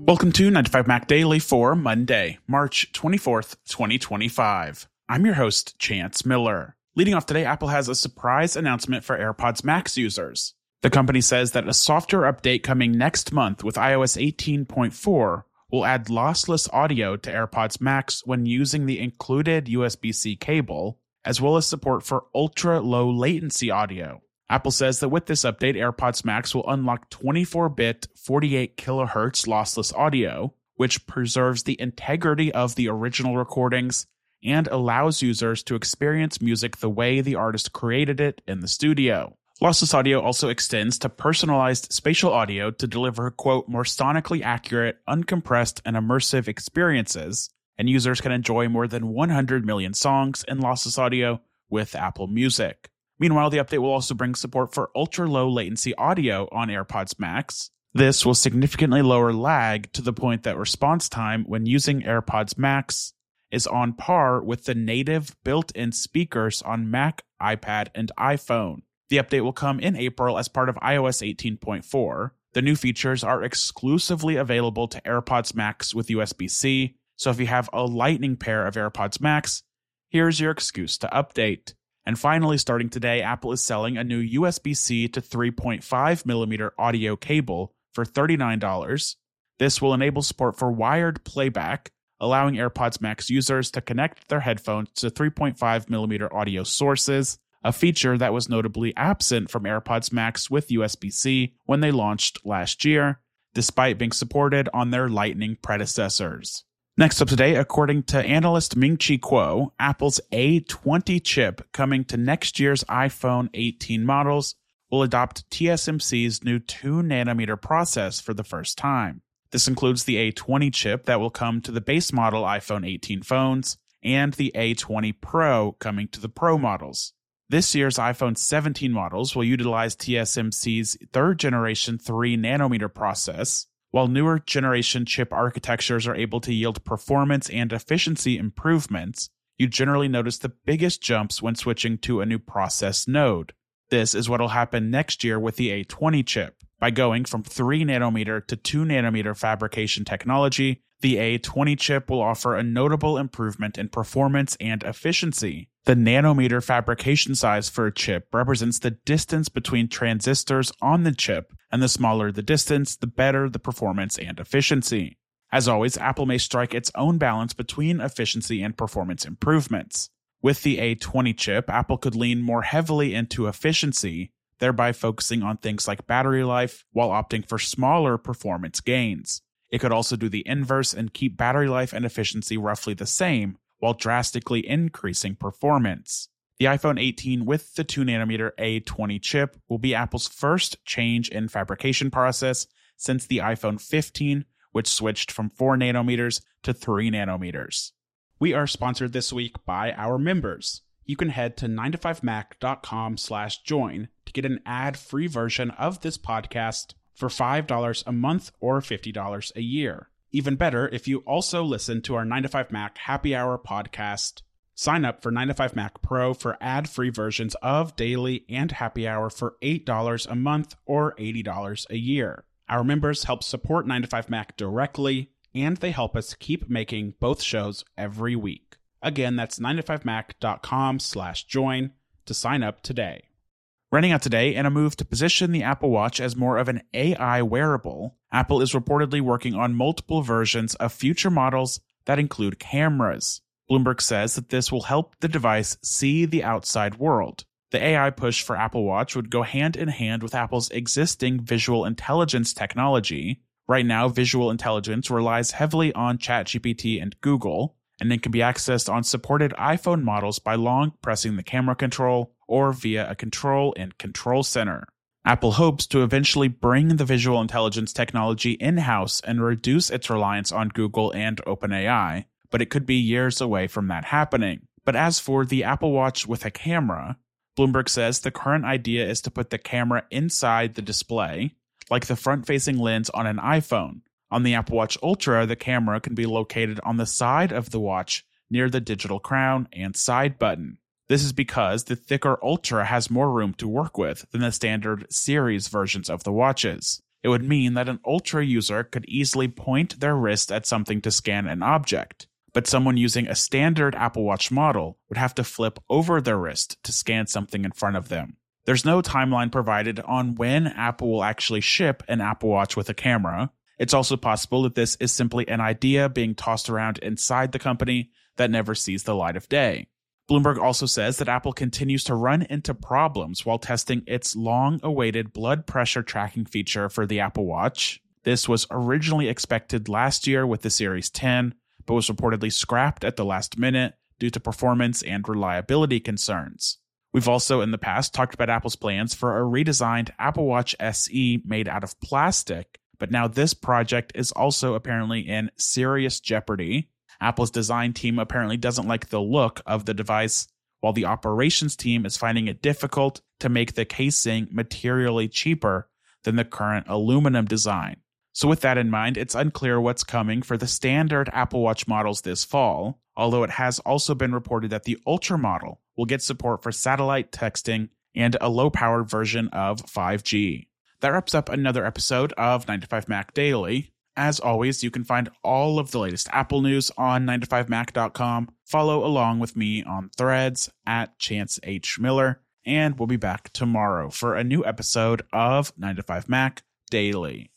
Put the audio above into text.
Welcome to 95Mac Daily for Monday, March 24th, 2025. I'm your host, Chance Miller. Leading off today, Apple has a surprise announcement for AirPods Max users. The company says that a software update coming next month with iOS 18.4 will add lossless audio to AirPods Max when using the included USB-C cable, as well as support for ultra-low latency audio. Apple says that with this update, AirPods Max will unlock 24-bit 48 kHz lossless audio, which preserves the integrity of the original recordings and allows users to experience music the way the artist created it in the studio. Lossless audio also extends to personalized spatial audio to deliver, quote, more sonically accurate, uncompressed, and immersive experiences, and users can enjoy more than 100 million songs in lossless audio with Apple Music. Meanwhile, the update will also bring support for ultra-low latency audio on AirPods Max. This will significantly lower lag to the point that response time when using AirPods Max is on par with the native built-in speakers on Mac, iPad, and iPhone. The update will come in April as part of iOS 18.4. The new features are exclusively available to AirPods Max with USB-C, so if you have a Lightning pair of AirPods Max, here's your excuse to update. And finally, starting today, Apple is selling a new USB-C to 3.5mm audio cable for $39. This will enable support for wired playback, allowing AirPods Max users to connect their headphones to 3.5mm audio sources, a feature that was notably absent from AirPods Max with USB-C when they launched last year, despite being supported on their Lightning predecessors. Next up today, according to analyst Ming-Chi Kuo, Apple's A20 chip coming to next year's iPhone 18 models will adopt TSMC's new 2nm process for the first time. This includes the A20 chip that will come to the base model iPhone 18 phones and the A20 Pro coming to the Pro models. This year's iPhone 17 models will utilize TSMC's third generation 3nm process, while newer generation chip architectures are able to yield performance and efficiency improvements. You generally notice the biggest jumps when switching to a new process node. This is what will happen next year with the A20 chip. By going from 3nm to 2nm fabrication technology, the A20 chip will offer a notable improvement in performance and efficiency. The nanometer fabrication size for a chip represents the distance between transistors on the chip, and the smaller the distance, the better the performance and efficiency. As always, Apple may strike its own balance between efficiency and performance improvements. With the A20 chip, Apple could lean more heavily into efficiency, thereby focusing on things like battery life while opting for smaller performance gains. It could also do the inverse and keep battery life and efficiency roughly the same, while drastically increasing performance. The iPhone 18 with the 2nm A20 chip will be Apple's first change in fabrication process since the iPhone 15, which switched from 4nm to 3nm. We are sponsored this week by our members. You can head to 95mac.com/join to get an ad-free version of this podcast for $5 a month or $50 a year. Even better, if you also listen to our 95Mac Happy Hour podcast, sign up for 95Mac Pro for ad-free versions of Daily and Happy Hour for $8 a month or $80 a year. Our members help support 95Mac directly, and they help us keep making both shows every week. Again, that's 95mac.com/join to sign up today. Running out today, in a move to position the Apple Watch as more of an AI wearable, Apple is reportedly working on multiple versions of future models that include cameras. Bloomberg says that this will help the device see the outside world. The AI push for Apple Watch would go hand in hand with Apple's existing visual intelligence technology. Right now, visual intelligence relies heavily on ChatGPT and Google, and it can be accessed on supported iPhone models by long pressing the camera control or via a control in Control Center. Apple hopes to eventually bring the visual intelligence technology in-house and reduce its reliance on Google and OpenAI, but it could be years away from that happening. But as for the Apple Watch with a camera, Bloomberg says the current idea is to put the camera inside the display, like the front-facing lens on an iPhone. On the Apple Watch Ultra, the camera can be located on the side of the watch near the digital crown and side button. This is because the thicker Ultra has more room to work with than the standard series versions of the watches. It would mean that an Ultra user could easily point their wrist at something to scan an object, but someone using a standard Apple Watch model would have to flip over their wrist to scan something in front of them. There's no timeline provided on when Apple will actually ship an Apple Watch with a camera. It's also possible that this is simply an idea being tossed around inside the company that never sees the light of day. Bloomberg also says that Apple continues to run into problems while testing its long-awaited blood pressure tracking feature for the Apple Watch. This was originally expected last year with the Series 10, but was reportedly scrapped at the last minute due to performance and reliability concerns. We've also in the past talked about Apple's plans for a redesigned Apple Watch SE made out of plastic, but now this project is also apparently in serious jeopardy. Apple's design team apparently doesn't like the look of the device, while the operations team is finding it difficult to make the casing materially cheaper than the current aluminum design. So with that in mind, it's unclear what's coming for the standard Apple Watch models this fall, although it has also been reported that the Ultra model will get support for satellite texting and a low-powered version of 5G. That wraps up another episode of 9to5Mac Daily. As always, you can find all of the latest Apple news on 9to5mac.com. Follow along with me on Threads at Chance H. Miller, and we'll be back tomorrow for a new episode of 9to5Mac Daily.